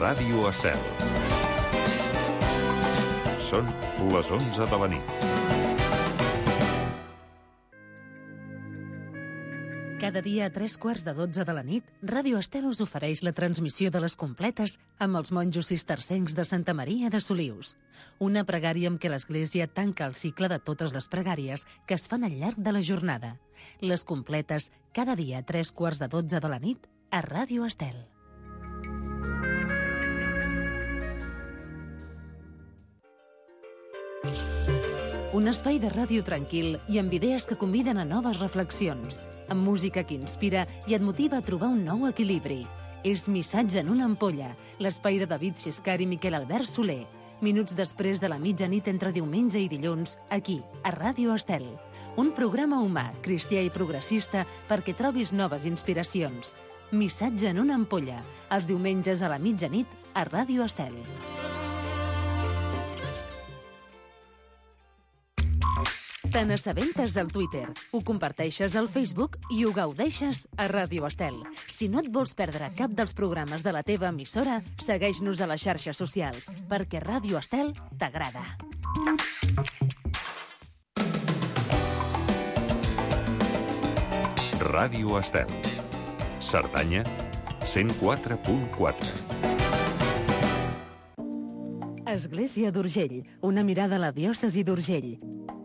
Ràdio Estel. Són les 11 de la nit. Cada dia a 3:15 de la nit, Ràdio Estel us ofereix la transmissió de les completes amb els monjos cistercencs de Santa Maria de Solius. Una pregària amb què l'Església tanca el cicle de totes les pregàries que es fan al llarg de la jornada. Les completes, cada dia a 3:15 de la nit, a Ràdio Estel. Un espai de ràdio tranquil i amb idees que conviden a noves reflexions, amb música que inspira i et motiva a trobar un nou equilibri. És Missatge en una ampolla, l'espai de David Xiscar i Miquel Albert Soler. Minuts després de la mitjanit entre diumenge i dilluns, aquí, a Ràdio Estel. Un programa humà, cristià i progressista perquè trobis noves inspiracions. Missatge en una ampolla, els diumenges a la mitjanit, a Ràdio Estel. Te n'assabentes al Twitter, ho comparteixes al Facebook i ho gaudeixes a Ràdio Estel. Si no et vols perdre cap dels programes de la teva emissora, segueix-nos a les xarxes socials, perquè Ràdio Estel t'agrada. Ràdio Estel. Cerdanya, 104.4. Església d'Urgell, una mirada a la diòcesi d'Urgell.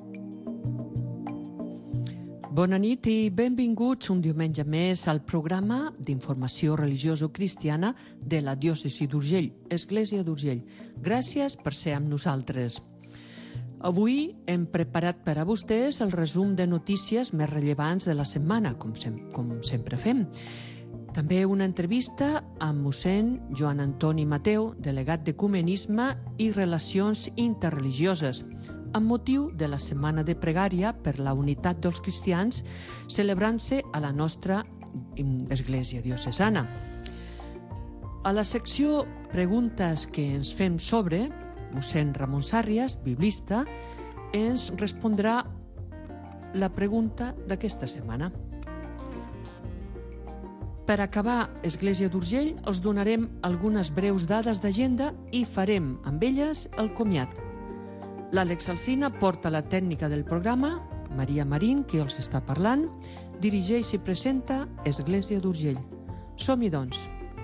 Bona nit i benvinguts un diumenge més al programa d'informació religioso-cristiana de la diòcesi d'Urgell, Església d'Urgell. Gràcies per ser amb nosaltres. Avui hem preparat per a vostès el resum de notícies més rellevants de la setmana, com sempre fem. També una entrevista amb mossèn Joan Antoni Mateu, delegat d'Ecumenisme i Relacions Interreligioses, amb motiu de la Setmana de Pregària per la Unitat dels Cristians, celebrant-se a la nostra Església diocesana. A la secció Preguntes que ens fem sobre, mossèn Ramon Sàrrias, biblista, ens respondrà la pregunta d'aquesta setmana. Per acabar Església d'Urgell, els donarem algunes breus dades d'agenda i farem amb elles el comiat. L'Àlex Alsina porta la tècnica del programa, Maria Marín, que els està parlant, dirigeix i presenta Església d'Urgell. Som-hi, doncs.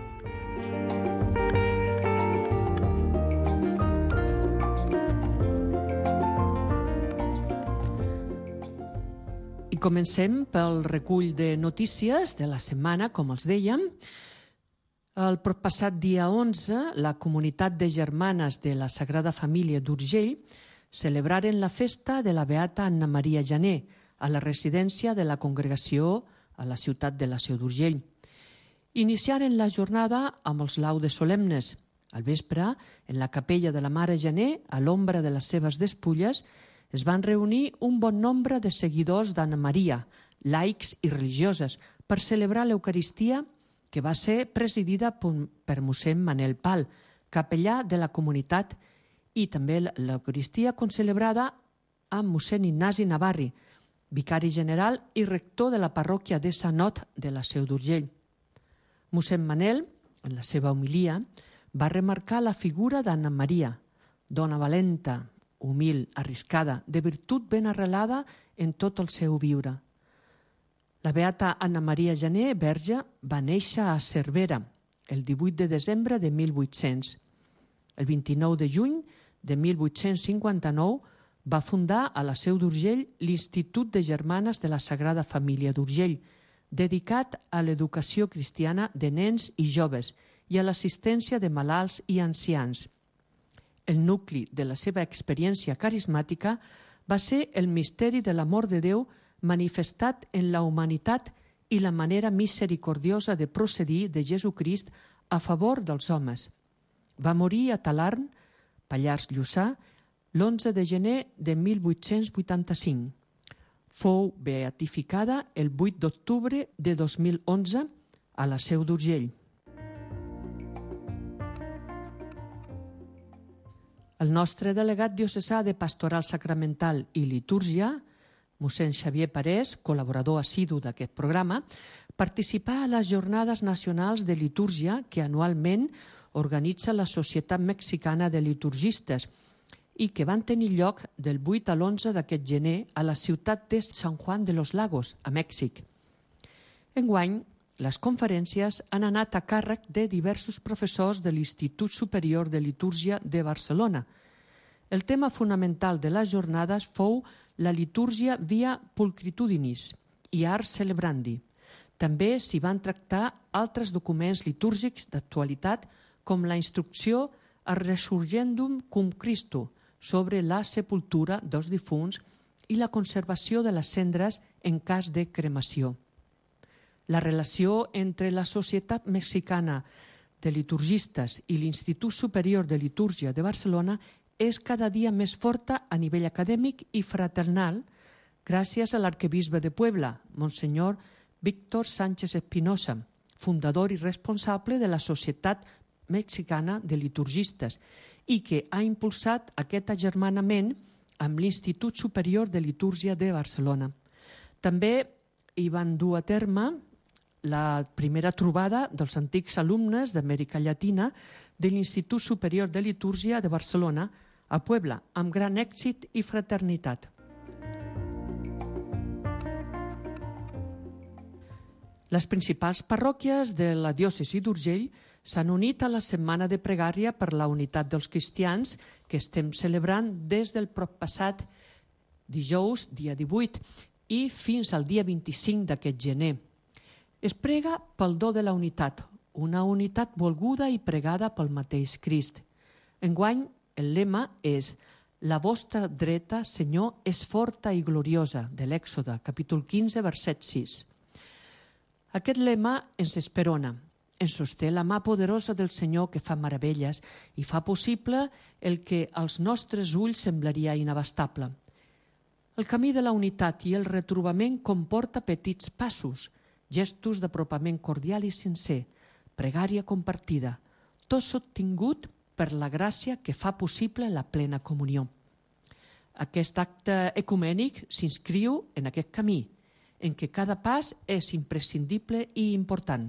I comencem pel recull de notícies de la setmana, com els dèiem. El passat dia 11, la comunitat de germanes de la Sagrada Família d'Urgell celebraren la festa de la Beata Anna Maria Jané a la residència de la congregació a la ciutat de la Seu d'Urgell. Iniciaren la jornada amb els laudes solemnes. Al vespre, en la capella de la Mare Jané, a l'ombra de les seves despulles, es van reunir un bon nombre de seguidors d'Anna Maria, laics i religioses, per celebrar l'Eucaristia, que va ser presidida per mossèn Manel Pal, capellà de la comunitat, i també l'Eucaristia concelebrada amb mossèn Ignasi Navarri, vicari general i rector de la parròquia de Sanot de la Seu d'Urgell. Mossèn Manel, en la seva homilia, va remarcar la figura d'Anna Maria, dona valenta, humil, arriscada, de virtut ben arrelada en tot el seu viure. La beata Anna Maria Jané, verge, va néixer a Cervera el 18 de desembre de 1800. El 29 de juny de 1859 va fundar a la Seu d'Urgell l'Institut de Germanes de la Sagrada Família d'Urgell, dedicat a l'educació cristiana de nens i joves i a l'assistència de malalts i ancians. El nucli de la seva experiència carismàtica va ser el misteri de l'amor de Déu manifestat en la humanitat i la manera misericordiosa de procedir de Jesucrist a favor dels homes. Va morir a Talarn, Pallars Lluçà, l'11 de gener de 1885. Fou beatificada el 8 d'octubre de 2011 a la Seu d'Urgell. El nostre delegat diocesà de Pastoral Sacramental i Litúrgia, mossèn Xavier Parés, col·laborador assidu d'aquest programa, participà a les Jornades Nacionals de Litúrgia que anualment organitza la Societat Mexicana de Liturgistes i que van tenir lloc del 8 a l'11 d'aquest gener a la ciutat de San Juan de los Lagos, a Mèxic. Enguany, les conferències han anat a càrrec de diversos professors de l'Institut Superior de Litúrgia de Barcelona. El tema fonamental de les jornades fou la litúrgia via pulcritudinis i ars celebrandi. També s'hi van tractar altres documents litúrgics d'actualitat com la instrucció a Resurgendum cum Christo sobre la sepultura dels difunts i la conservació de les cendres en cas de cremació. La relació entre la Societat Mexicana de Liturgistes i l'Institut Superior de Litúrgia de Barcelona és cada dia més forta a nivell acadèmic i fraternal gràcies a l'arquebisbe de Puebla, Monsenyor Víctor Sánchez Espinosa, fundador i responsable de la Societat Mexicana de Liturgistes i que ha impulsat aquest agermanament amb l'Institut Superior de Litúrgia de Barcelona. També hi van dur a terme la primera trobada dels antics alumnes d'Amèrica Llatina de l'Institut Superior de Litúrgia de Barcelona a Puebla, amb gran èxit i fraternitat. Les principals parròquies de la diòcesi d'Urgell s'han unit a la Setmana de Pregària per la Unitat dels Cristians que estem celebrant des del proppassat dijous, dia 18, i fins al dia 25 d'aquest gener. Es prega pel do de la unitat, una unitat volguda i pregada pel mateix Crist. Enguany, el lema és «La vostra dreta, Senyor, és forta i gloriosa», de l'Èxode, capítol 15, verset 6. Aquest lema ens esperona, ens sosté la mà poderosa del Senyor que fa meravelles i fa possible el que als nostres ulls semblaria inabastable. El camí de la unitat i el retrobament comporta petits passos, gestos d'apropament cordial i sincer, pregària compartida, tot sostingut per la gràcia que fa possible la plena comunió. Aquest acte ecumènic s'inscriu en aquest camí, en què cada pas és imprescindible i important.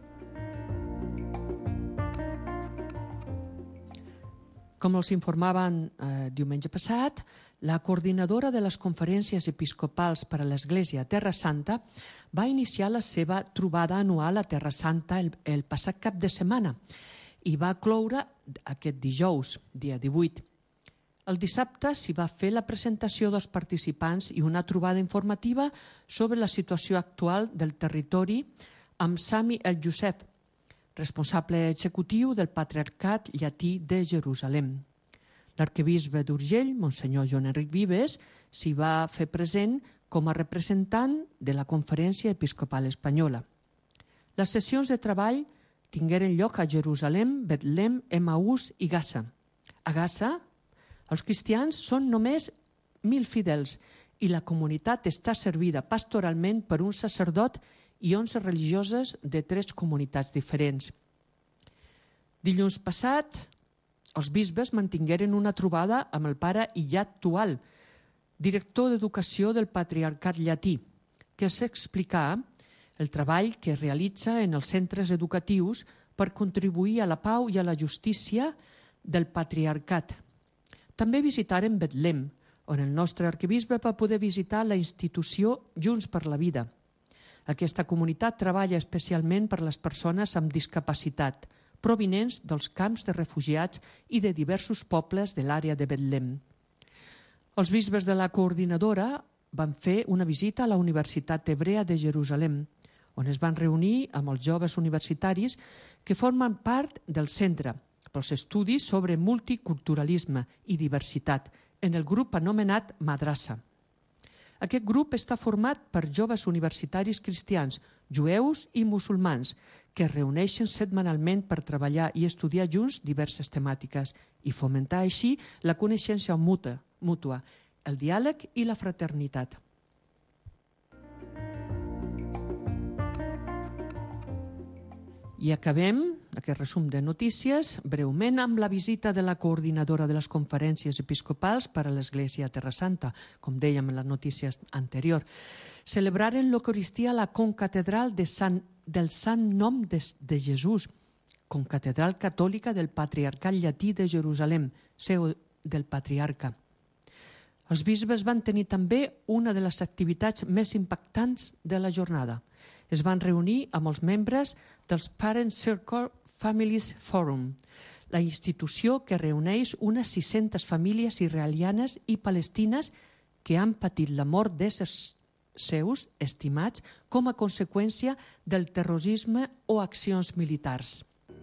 Com els informaven diumenge passat, la coordinadora de les conferències episcopals per a l'Església a Terra Santa va iniciar la seva trobada anual a Terra Santa el passat cap de setmana i va cloure aquest dijous, dia 18. El dissabte s'hi va fer la presentació dels participants i una trobada informativa sobre la situació actual del territori amb Sami El Youssef, responsable executiu del Patriarcat Llatí de Jerusalem. L'arquebisbe d'Urgell, Monsenyor Joan Enric Vives, s'hi va fer present com a representant de la Conferència Episcopal Espanyola. Les sessions de treball tingueren lloc a Jerusalem, Betlem, Emaús i Gaza. A Gaza, els cristians són només 1.000 fidels i la comunitat està servida pastoralment per un sacerdot i 11 religioses de 3 comunitats diferents. Dilluns passat, els bisbes mantingueren una trobada amb el pare Iyad Tual, director d'Educació del Patriarcat Llatí, que s'explicà el treball que realitza en els centres educatius per contribuir a la pau i a la justícia del patriarcat. També visitaren Betlem, on el nostre arquebisbe va poder visitar la institució Junts per la Vida. Aquesta comunitat treballa especialment per les persones amb discapacitat, provinents dels camps de refugiats i de diversos pobles de l'àrea de Betlem. Els bisbes de la coordinadora van fer una visita a la Universitat Hebrea de Jerusalem, on es van reunir amb els joves universitaris que formen part del centre pels estudis sobre multiculturalisme i diversitat en el grup anomenat Madrassa. Aquest grup està format per joves universitaris cristians, jueus i musulmans, que es reuneixen setmanalment per treballar i estudiar junts diverses temàtiques i fomentar així la coneixença mútua, el diàleg i la fraternitat. I acabem aquest resum de notícies breument amb la visita de la coordinadora de les conferències episcopals per a l'Església a Terra Santa, com dèiem en les notícies anteriors. Celebraren l'Eucaristia a la concatedral del Sant Nom de Jesús, concatedral catòlica del Patriarcat Llatí de Jerusalem, seu del patriarca. Els bisbes van tenir també una de les activitats més impactants de la jornada. Es van reunir amb els membres dels Parent Circle Families Forum, la institució que reuneix unes 600 famílies israelianes i palestines que han patit la mort d'éssers seus estimats com a conseqüència del terrorisme o accions militars.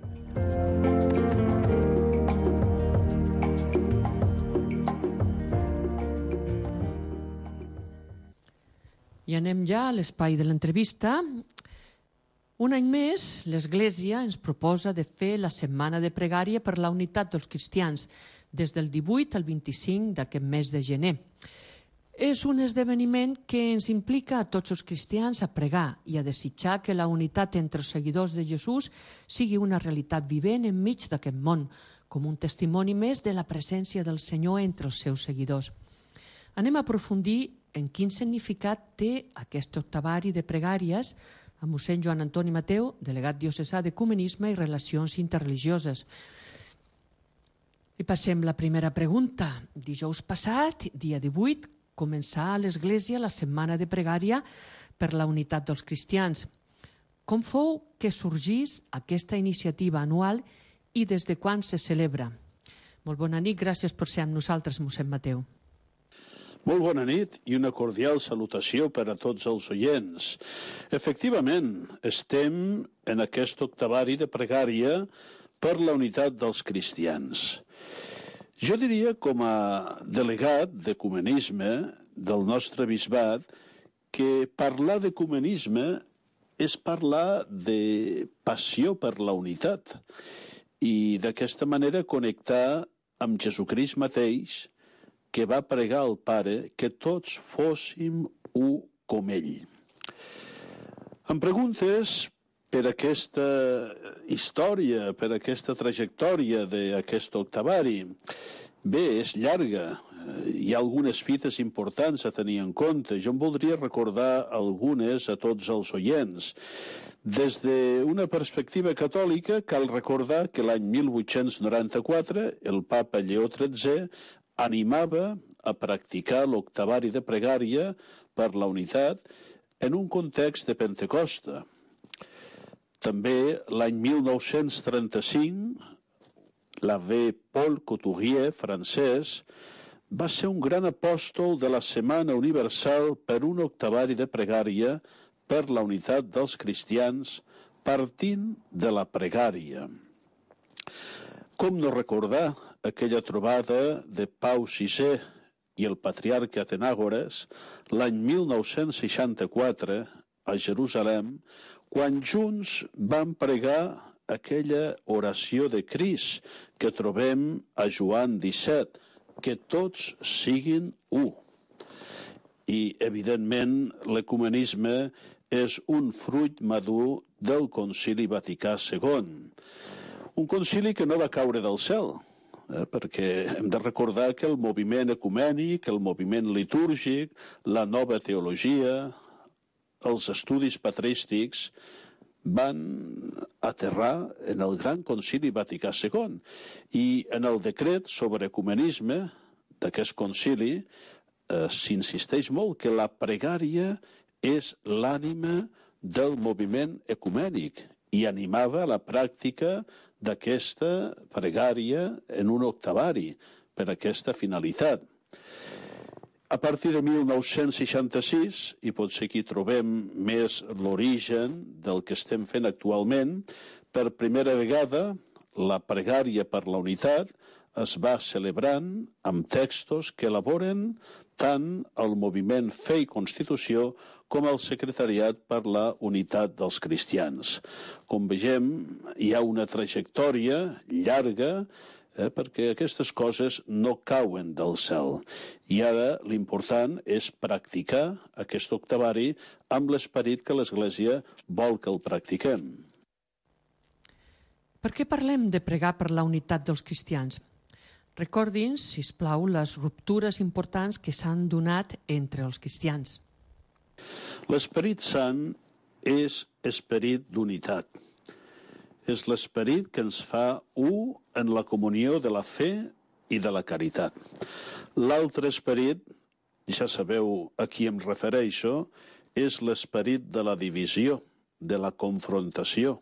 I anem ja a l'espai de l'entrevista. Un any més, l'Església ens proposa de fer la Setmana de Pregària per la Unitat dels Cristians, des del 18 al 25 d'aquest mes de gener. És un esdeveniment que ens implica a tots els cristians a pregar i a desitjar que la unitat entre els seguidors de Jesús sigui una realitat vivent enmig d'aquest món, com un testimoni més de la presència del Senyor entre els seus seguidors. Anem a aprofundir en quin significat té aquest octavari de pregàries amb mossèn Joan Antoni Mateu, delegat diocesà d'Ecumenisme i Relacions Interreligioses. I passem la primera pregunta. Dijous passat, dia 18, començà a l'Església la Setmana de Pregària per la Unitat dels Cristians. Com fou que sorgís aquesta iniciativa anual i des de quan se celebra? Molt bona nit, gràcies per ser amb nosaltres, mossèn Mateu. Molt bona nit i una cordial salutació per a tots els oients. Efectivament, estem en aquest octavari de pregària per la unitat dels cristians. Jo diria, com a delegat d'ecumenisme del nostre bisbat, que parlar d'ecumenisme és parlar de passió per la unitat i d'aquesta manera connectar amb Jesucrist mateix, que va pregar al Pare que tots fóssim u com ell. Em preguntes per aquesta història, per aquesta trajectòria d'aquest octavari. Bé, és llarga. Hi ha algunes fites importants a tenir en compte. Jo em voldria recordar algunes a tots els oients. Des d'una perspectiva catòlica, cal recordar que l'any 1894 el papa Lleó XIII animava a practicar l'octavari de pregària per la unitat en un context de Pentecosta. També l'any 1935, l'abbé Paul Couturier, francès, va ser un gran apòstol de la Setmana Universal per un octavari de pregària per la unitat dels cristians partint de la pregària. Com no recordar aquella trobada de Pau VI i el patriarca Atenàgores l'any 1964 a Jerusalem, quan junts van pregar aquella oració de Crist que trobem a Joan 17, que tots siguin u. I, evidentment, l'ecumenisme és un fruit madur del Concili Vaticà II. Un concili que no va caure del cel, perquè hem de recordar que el moviment ecumènic, el moviment litúrgic, la nova teologia, els estudis patrístics van aterrar en el Gran Concili Vaticà II i en el decret sobre ecumenisme d'aquest concili s'insisteix molt que la pregària és l'ànima del moviment ecumènic i animava la pràctica d'aquesta pregària en un octavari per aquesta finalitat. A partir de 1966, i potser aquí trobem més l'origen del que estem fent actualment, per primera vegada la pregària per la unitat es va celebrant amb textos que elaboren tant el moviment Fe i Constitució com el Secretariat per la Unitat dels Cristians. Com vegem, hi ha una trajectòria llarga perquè aquestes coses no cauen del cel. I ara l'important és practicar aquest octavari amb l'esperit que l'Església vol que el practiquem. Per què parlem de pregar per la unitat dels cristians? Recordin, sisplau, les ruptures importants que s'han donat entre els cristians. L'Esperit Sant és esperit d'unitat. És l'esperit que ens fa u en la comunió de la fe i de la caritat. L'altre esperit, ja sabeu a qui em refereixo, és l'esperit de la divisió, de la confrontació.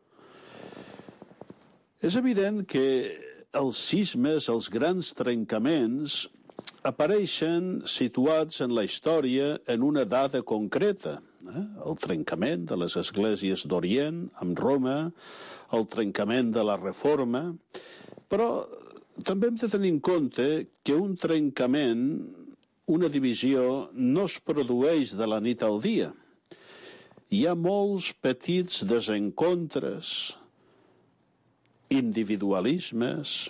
És evident que els cismes, els grans trencaments, apareixen situats en la història en una data concreta. El trencament de les esglésies d'Orient amb Roma, el trencament de la Reforma, però també hem de tenir en compte que un trencament, una divisió, no es produeix de la nit al dia. Hi ha molts petits desencontres, individualismes,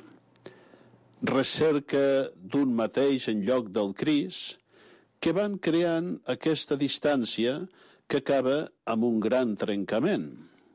recerca d'un mateix en lloc del Crist, que van creant aquesta distància que acaba amb un gran trencament.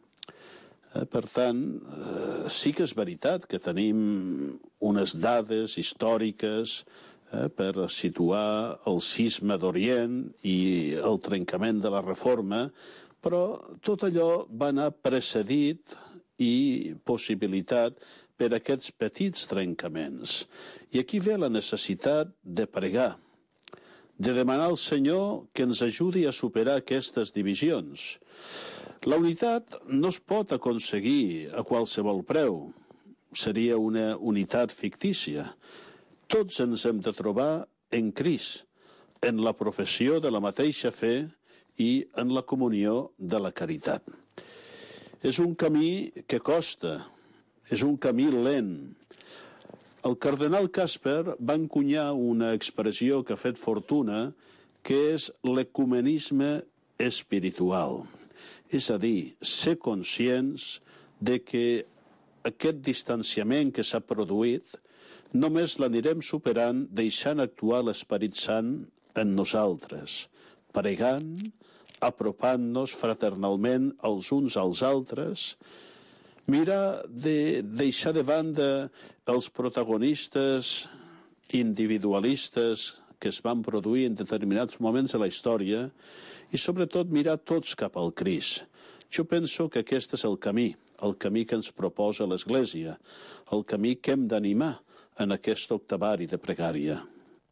Per tant, sí que és veritat que tenim unes dades històriques per situar el cisma d'Orient i el trencament de la Reforma, però tot allò va anar precedit i possibilitat per aquests petits trencaments. I aquí ve la necessitat de pregar, de demanar al Senyor que ens ajudi a superar aquestes divisions. La unitat no es pot aconseguir a qualsevol preu. Seria una unitat fictícia. Tots ens hem de trobar en Crist, en la professió de la mateixa fe i en la comunió de la caritat. És un camí que costa, és un camí lent. El cardenal Casper va encunyar una expressió que ha fet fortuna, que és l'ecumenisme espiritual. És a dir, ser conscients de que aquest distanciament que s'ha produït només l'anirem superant deixant actuar l'Esperit Sant en nosaltres, pregant, apropant-nos fraternalment els uns als altres, mirar de deixar de banda els protagonistes individualistes que es van produir en determinats moments de la història i sobretot mirar tots cap al Crist. Jo penso que aquest és el camí que ens proposa l'Església, el camí que hem d'animar en aquest octavari de pregària.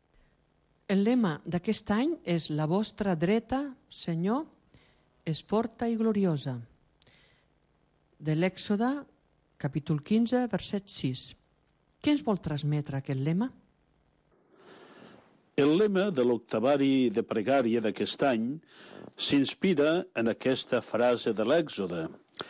El lema d'aquest any és «La vostra dreta, Senyor, és forta i gloriosa», de l'Èxode, capítol 15, verset 6. Què ens vol transmetre aquest lema? El lema de l'octavari de pregària d'aquest any s'inspira en aquesta frase de l'Èxode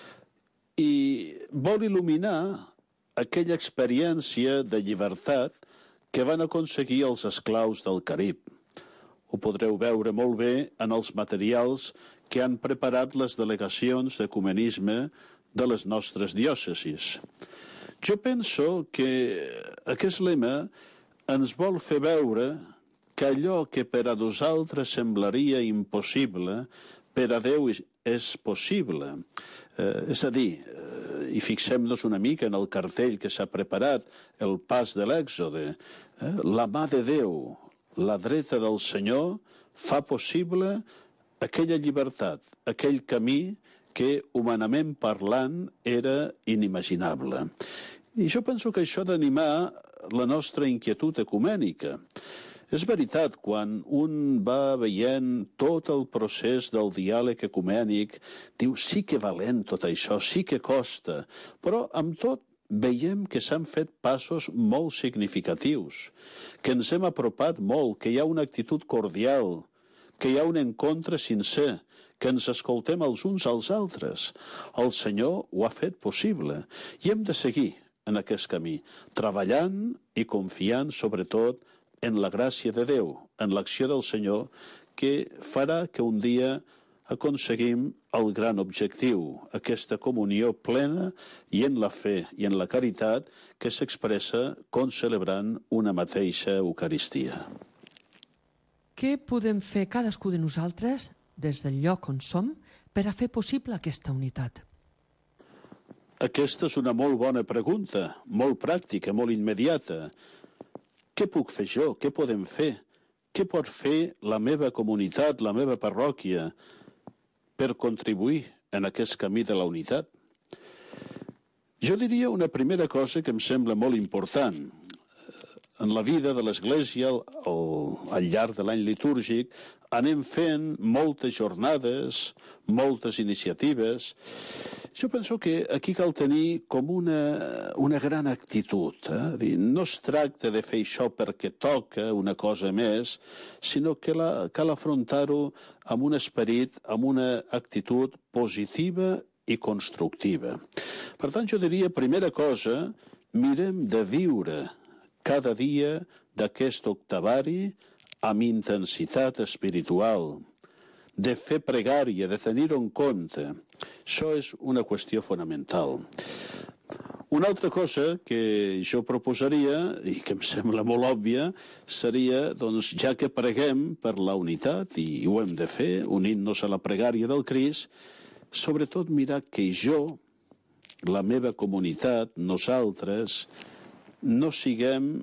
i vol il·luminar aquella experiència de llibertat que van aconseguir els esclaus del Carib. Ho podreu veure molt bé en els materials que han preparat les delegacions d'ecumenisme de les nostres diòcesis. Jo penso que aquest lema ens vol fer veure que allò que per a nosaltres semblaria impossible, per a Déu és possible. És a dir, i fixem-nos una mica en el cartell que s'ha preparat, el pas de l'Èxode, la mà de Déu, la dreta del Senyor, fa possible aquella llibertat, aquell camí que, humanament parlant, era inimaginable. I jo penso que això ha d'animar la nostra inquietud ecumènica. És veritat, quan un va veient tot el procés del diàleg ecumènic, diu, sí que valent tot això, sí que costa, però amb tot veiem que s'han fet passos molt significatius, que ens hem apropat molt, que hi ha una actitud cordial, que hi ha un encontre sincer, que ens escoltem els uns als altres. El Senyor ho ha fet possible i hem de seguir en aquest camí, treballant i confiant sobretot en la gràcia de Déu, en l'acció del Senyor, que farà que un dia aconseguim el gran objectiu, aquesta comunió plena i en la fe i en la caritat que s'expressa concelebrant una mateixa Eucaristia. Què podem fer cadascú de nosaltres, des del lloc on som, per a fer possible aquesta unitat? Aquesta és una molt bona pregunta, molt pràctica, molt immediata. Què puc fer jo? Què podem fer? Què pot fer la meva comunitat, la meva parròquia, per contribuir en aquest camí de la unitat? Jo diria una primera cosa que em sembla molt important. En la vida de l'Església, al llarg de l'any litúrgic, anem fent moltes jornades, moltes iniciatives. Jo penso que aquí cal tenir com una gran actitud. No es tracta de fer això perquè toca una cosa més, sinó que cal afrontar-ho amb un esperit, amb una actitud positiva i constructiva. Per tant, jo diria, primera cosa, mirem de viure cada dia d'aquest octavari amb intensitat espiritual, de fer pregària, de tenir-ho en compte. Això és una qüestió fonamental. Una altra cosa que jo proposaria, i que em sembla molt òbvia, seria, doncs, ja que preguem per la unitat, i ho hem de fer, unint-nos a la pregària del Crist, sobretot mirar que jo, la meva comunitat, nosaltres, no siguem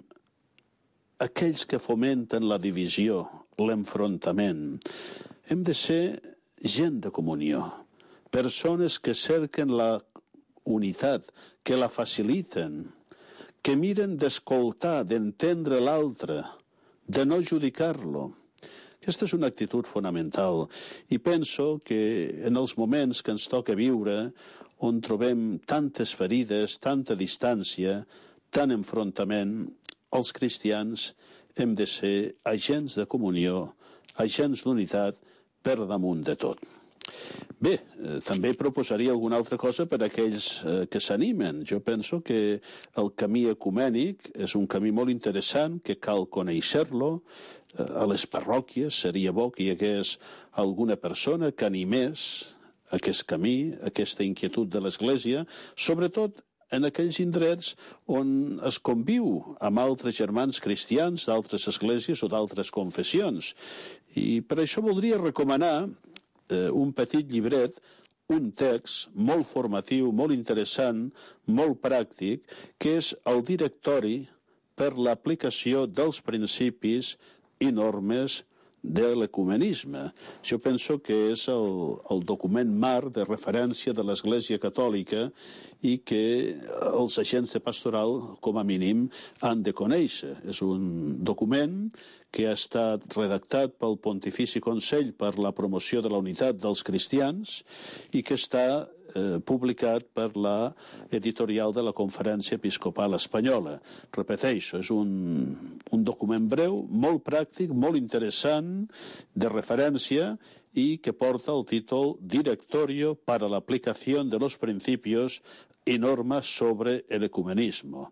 aquells que fomenten la divisió, l'enfrontament. Hem de ser gent de comunió, persones que cerquen la unitat, que la faciliten, que miren d'escoltar, d'entendre l'altre, de no judicar-lo. Aquesta és una actitud fonamental i penso que en els moments que ens toca viure, on trobem tantes ferides, tanta distància, tant enfrontament, els cristians hem de ser agents de comunió, agents d'unitat per damunt de tot. Bé, també proposaria alguna altra cosa per a aquells que s'animen. Jo penso que el camí ecumènic és un camí molt interessant, que cal conèixer-lo. A les parròquies seria bo que hi hagués alguna persona que animés aquest camí, aquesta inquietud de l'Església, sobretot en aquells indrets on es conviu amb altres germans cristians d'altres esglésies o d'altres confessions. I per això voldria recomanar un petit llibret, un text molt formatiu, molt interessant, molt pràctic, que és el directori per l'aplicació dels principis i normes de l'ecumenisme. Jo penso que és el document marc de referència de l'Església Catòlica i que els agents de pastoral, com a mínim, han de conèixer. És un document que ha estat redactat pel Pontifici Consell per la promoció de la unitat dels cristians i que està publicat per la editorial de la Conferència Episcopal Espanyola. Repeteixo, és un document breu, molt pràctic, molt interessant, de referència y que porta el títol Directorio para la aplicación de los principios y normas sobre el ecumenismo.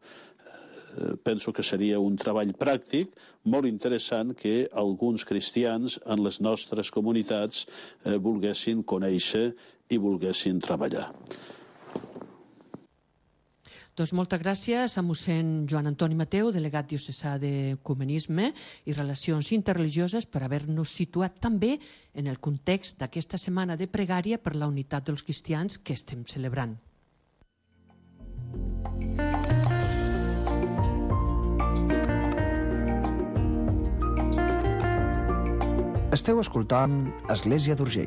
Penso que seria un treball pràctic molt interessant que alguns cristians en les nostres comunitats volguessin conèixer i volguessin treballar. Doncs moltes gràcies a mossèn Joan Antoni Mateu, delegat diocesà d'Ecumenisme i Relacions Interreligioses, per haver-nos situat també en el context d'aquesta setmana de pregària per la unitat dels cristians que estem celebrant. Esteu escoltant Església d'Urgell.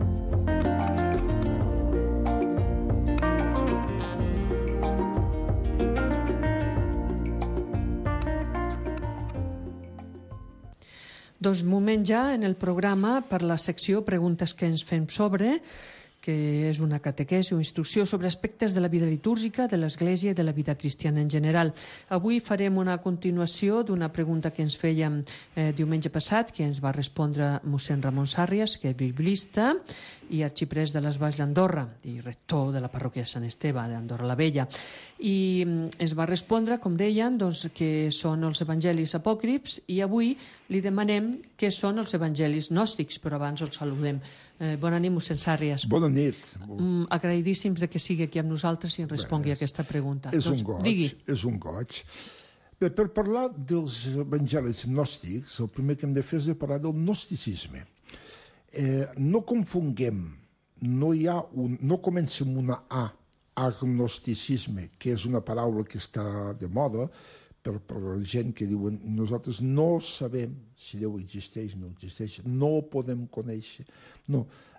Doncs moment ja en el programa per la secció Preguntes que ens fem sobre, que és una catequesi o instrucció sobre aspectes de la vida litúrgica, de l'Església i de la vida cristiana en general. Avui farem una continuació d'una pregunta que ens fèiem diumenge passat, que ens va respondre mossèn Ramon Sàrrias, que és biblista i arxiprès de les Valls d'Andorra i rector de la parròquia de Sant Esteve d'Andorra la Vella. I ens va respondre, com deien, doncs, que són els evangelis apòcrifs i avui li demanem què són els evangelis gnòstics, però abans els saludem. Bona nit, mossèn Sàrrias. Bona nit. Agraïdíssims de que sigui aquí amb nosaltres i ens respongui a aquesta pregunta. És un goig. Bé, per parlar dels evangelis gnòstics, el primer que hem de fer és parlar del gnosticisme. No confonguem, no comença amb una A, agnosticisme, que és una paraula que està de moda, per la gent que diuen nosaltres no sabem si Déu existeix o no existeix, no ho podem conèixer. No,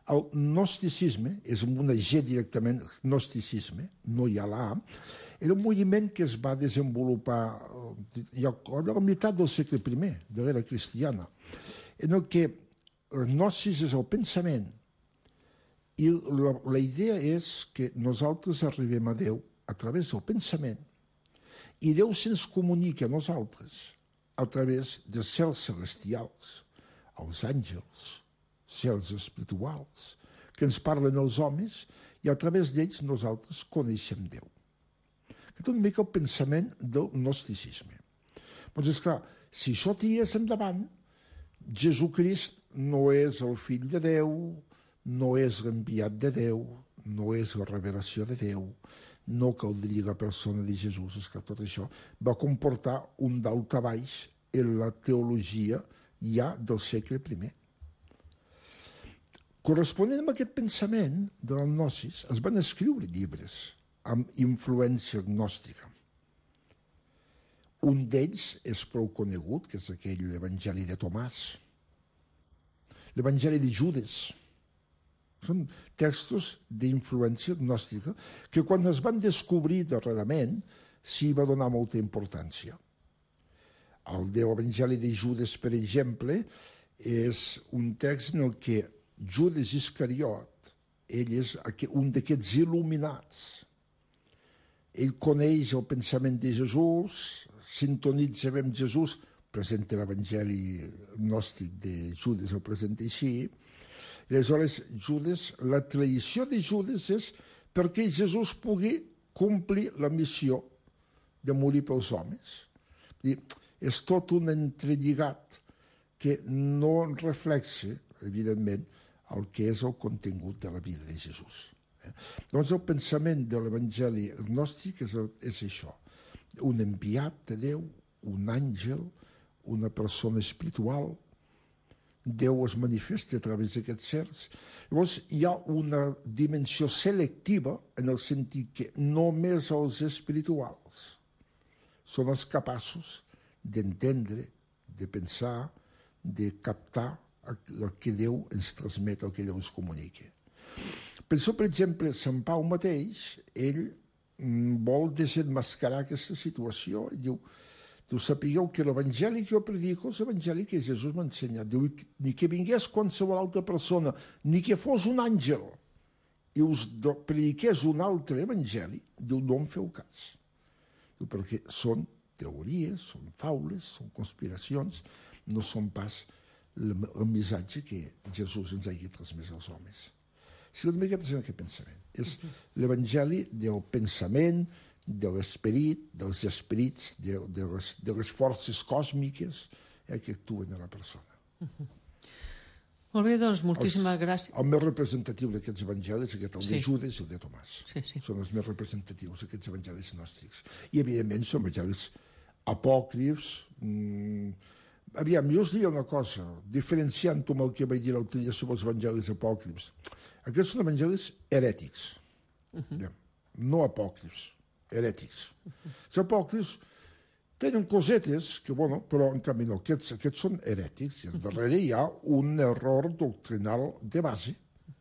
El gnosticisme, és amb una G directament, gnosticisme, no hi ha la A, era un moviment que es va desenvolupar a la meitat del segle I, de l'era cristiana, en el que el gnosis és el pensament i la idea és que nosaltres arribem a Déu a través del pensament i Déu se'ns comunica a nosaltres a través de cels celestials, els àngels, cels espirituals, que ens parlen els homes i a través d'ells nosaltres coneixem Déu. Aquest és una mica el pensament del gnosticisme. Doncs esclar, si això tires endavant, Jesucrist no és el fill de Déu, no és l'enviat de Déu, no és la revelació de Déu, no caldria la persona de Jesús. Esclar, tot això va comportar un daltabaix en la teologia ja del segle I. Corresponent amb aquest pensament de la gnosis, es van escriure llibres amb influència gnòstica. Un d'ells és prou conegut, que és aquell l'Evangeli de Tomàs, l'Evangeli de Judes. Són textos d'influència gnòstica que quan es van descobrir darrerament s'hi va donar molta importància. El Evangeli de Judes, per exemple, és un text en el que Judes Iscariot, ell és un d'aquests il·luminats. Ell coneix el pensament de Jesús, sintonitza amb Jesús, presenta l'Evangeli gnòstic de Judes, el presenta així. I aleshores, la traïció de Judes és perquè Jesús pugui complir la missió de morir pels homes. És tot un entrelligat que no reflexa, evidentment, el que és el contingut de la vida de Jesús. Doncs el pensament de l'Evangeli gnòstic és això. Un enviat de Déu, un àngel, una persona espiritual, Déu es manifesta a través d'aquests certs. Llavors hi ha una dimensió selectiva en el sentit que només els espirituals són els capaços d'entendre, de pensar, de captar el que Déu ens transmet, el que Déu ens comunica. Per això, per exemple, Sant Pau mateix, ell vol desenmascarar aquesta situació i diu, sapigueu que l'evangeli que jo predico és l'evangeli que Jesús m'ha ensenyat. Diu, ni que vingués qualsevol altra persona, ni que fos un àngel, i us prediqués un altre evangeli, diu, no em feu cas. Diu, perquè són teories, són faules, són conspiracions, no són pas el missatge que Jesús ens hagi transmès als homes. Si una miqueta és aquest pensament. És l'evangeli del pensament, de l'esperit, dels esperits, de les forces còsmiques que actuen a la persona. Molt bé, doncs, moltíssimes gràcies. El més representatiu d'aquests evangelis és aquest, el de Judes i el de Tomàs. Són els més representatius, aquests evangelis gnòstics. I, evidentment, són evangelis apòcrifs. Aviam, jo us diria una cosa, diferenciant-ho amb el que vaig dir l'altre dia sobre els evangelis apòcrifs. Aquests són evangelis herètics, no apòcrifs, herètics. Els apòcrifs tenen cosetes que, bueno, però en canvi no, aquests són herètics. I darrere hi ha un error doctrinal de base,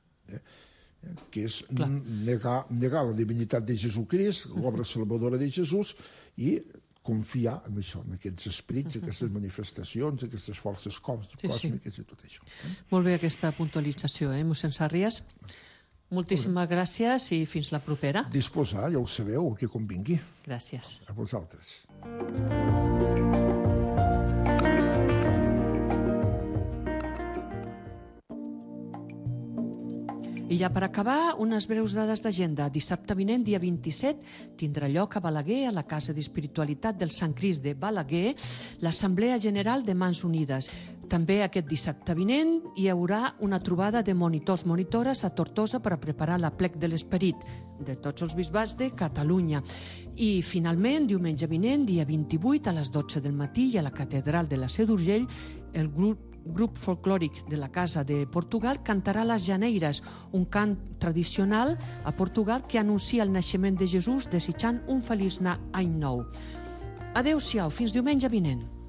que és negar la divinitat de Jesucrist, l'obra salvadora de Jesús, i confiar en això, en aquests esperits, aquestes manifestacions, aquestes forces còsmiques i tot això. Molt bé aquesta puntualització, mossèn Sàrries. Moltíssimes gràcies i fins la propera. Disposar, ja ho sabeu, el que convingui. Gràcies. A vosaltres. I ja per acabar, unes breus dades d'agenda. Dissabte vinent, dia 27, tindrà lloc a Balaguer, a la Casa d'Espiritualitat del Sant Crist de Balaguer, l'Assemblea General de Mans Unides. També aquest dissabte vinent hi haurà una trobada de monitors-monitores a Tortosa per a preparar l'aplec de l'Esperit de tots els bisbats de Catalunya. I finalment, diumenge vinent, dia 28, a les 12 del matí, i a la Catedral de la Seu d'Urgell, el grup folclòric de la Casa de Portugal cantarà les Janeires, un cant tradicional a Portugal que anuncia el naixement de Jesús desitjant un feliç any nou. Adéu-siau, fins diumenge vinent.